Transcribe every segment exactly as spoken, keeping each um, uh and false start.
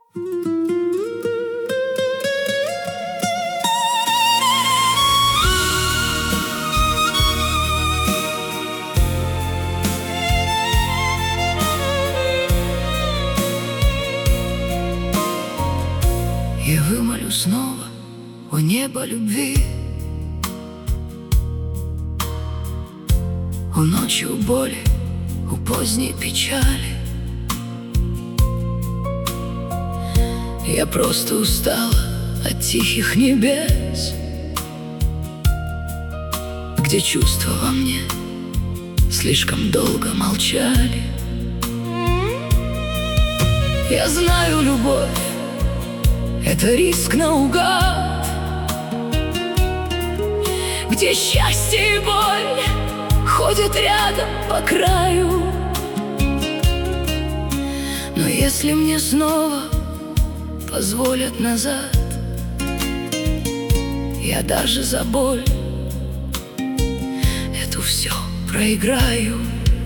Я вымолю снова у неба любви, у ночи, у боли, у поздней печали. Я просто устала от тихих небес, где чувства во мне слишком долго молчали. Я знаю, любовь — это риск наугад, где счастье и боль ходят рядом по краю. Но если мне снова позволят назад, я даже за боль эту все проиграю.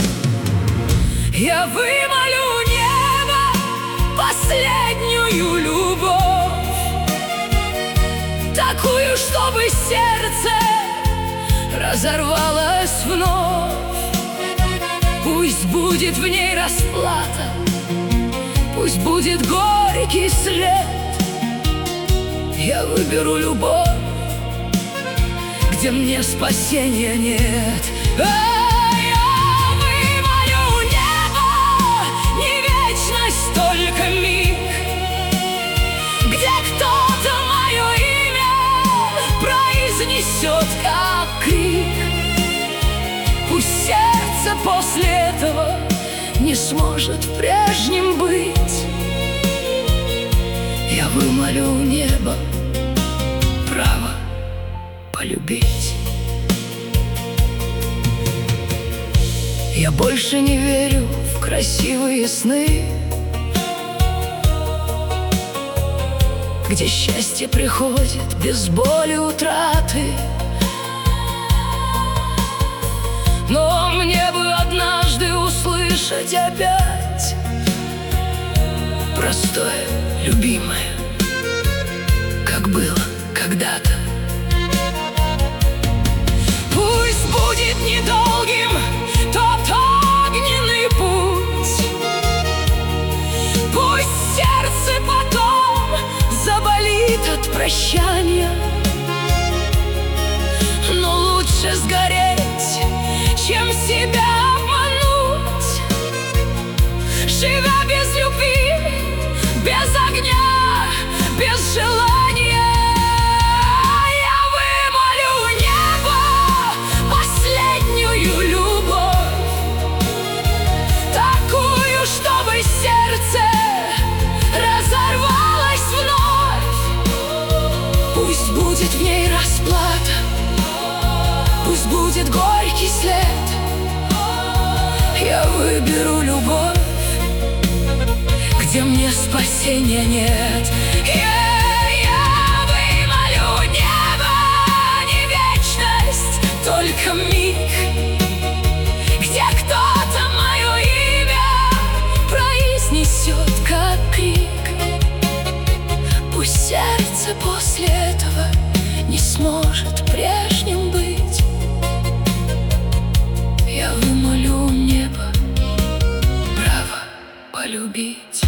Я вымолю небо последнюю любовь, такую, чтобы сердце разорвалось вновь. Пусть будет в ней расплата, пусть будет горький след. Я выберу любовь, где мне спасения нет. А я вымолю небо, не вечность, только миг, где кто-то мое имя произнесет как крик. Пусть сердце после этого не сможет прежним быть. Я вымолю у неба право полюбить. Я больше не верю в красивые сны, где счастье приходит без боли утраты. Но мне бы однажды услышать опять простое, любимое, как было когда-то. Пусть будет недолгим тот огненный путь, пусть сердце потом заболит от прощания, но лучше сгореть, чем себя обмануть, живя без любви, без огня, без желания. Я вымолю небо последнюю любовь, такую, чтобы сердце разорвалось вновь. Пусть будет в ней расплата, пусть будет горький след. Я выберу любовь, где мне спасения нет. Я, я вымолю небо, не вечность, только миг, где кто-то мое имя произнесет как крик. Пусть сердце после этого не сможет прежним быть. Я вымолю небо право полюбить.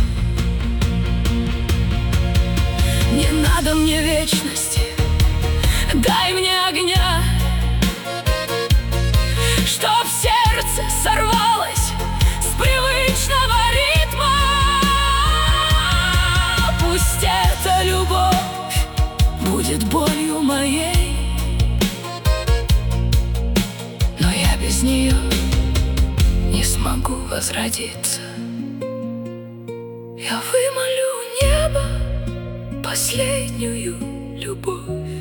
Не надо мне вечности, дай мне огня, чтоб сердце сорвалось с привычного ритма. Пусть эта любовь будет болью моей, но я без нее не смогу возродиться. Я вымолю небо последнюю любовь,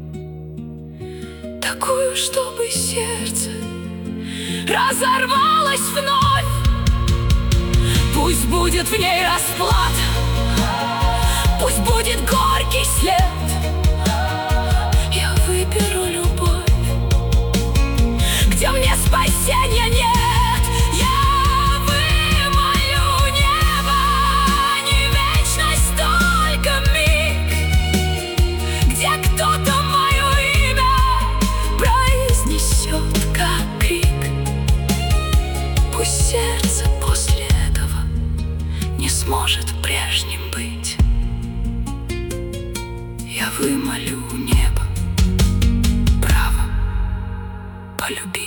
такую, чтобы сердце разорвалось вновь. Пусть будет в ней расплата, пусть будет горький след. Я выберу любовь, где мне спасения нет. Я вымолю небо, не вечность, Я вымолю у неба право полюбить.